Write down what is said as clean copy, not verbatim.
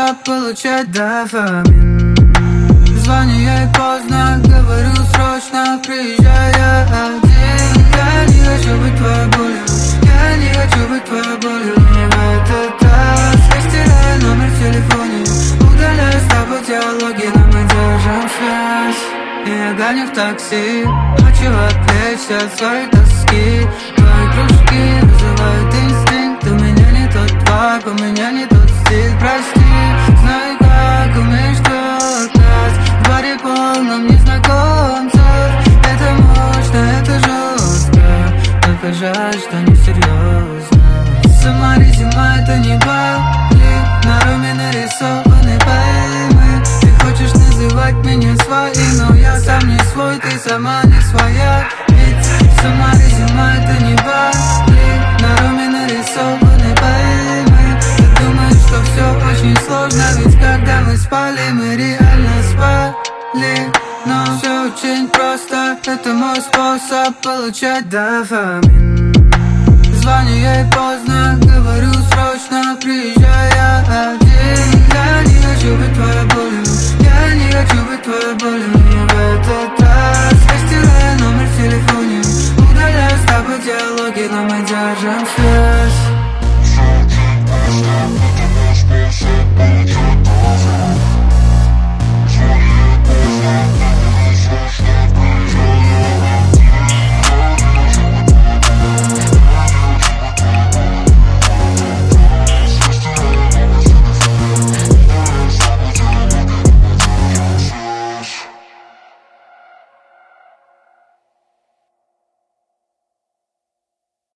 способ получать дофамин. Звоню ей поздно, говорю срочно, приезжай один. Я не хочу быть твоей болью, я не хочу быть твоей болью. В этот раз я стираю номер в телефоне, удаляю с тобой диалоги, но мы держим связь. И я гоню в такси, хочу отвлечься от своей тоски. Твои кружки вызывают инстинкт, у меня не тот вайб, у меня не тот стиль. Прости, знаю, как умеешь толкать в баре полном незнакомцев. Это мощно, это жестко, только жаль, что не серьезно. Сама резюме, это не Бали, на руме нарисованы поймы. Ты хочешь называть меня своим, но я сам не свой, ты сама не своя. Ведь сама резюме, это не Бали, на руме нарисованы поймы. Ты думаешь, что все очень сложно, ведь когда мы спали, мы реально спали. Но все очень просто, это мой способ получать дофамин. Звоню ей поздно, говорю срочно, приезжай один. Я не хочу быть твоей болью, я не хочу быть твоей болью. В этот